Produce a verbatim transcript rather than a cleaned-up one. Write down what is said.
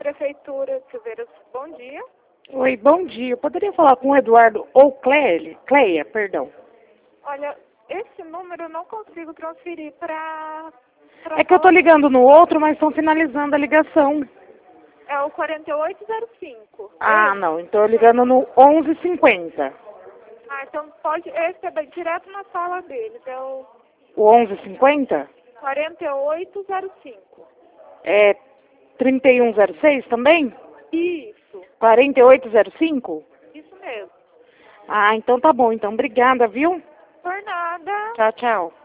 Prefeitura de Silveiras, bom dia. Oi, bom dia. Eu poderia falar com o Eduardo ou Cleia, Cleia, perdão. Olha, esse número eu não consigo transferir para... É que eu tô ligando no outro, mas estão finalizando a ligação. É o quarenta e oito zero cinco. Ah, Esse. não. Então eu ligando no onze cinquenta. Ah, então pode... Esse é bem direto na sala deles. É o O onze cinquenta? quarenta e oito zero cinco. É trinta e um zero seis também? Isso. quarenta e oito zero cinco? Isso mesmo. Ah, então tá bom. Então, obrigada, viu? Por nada. Tchau, tchau.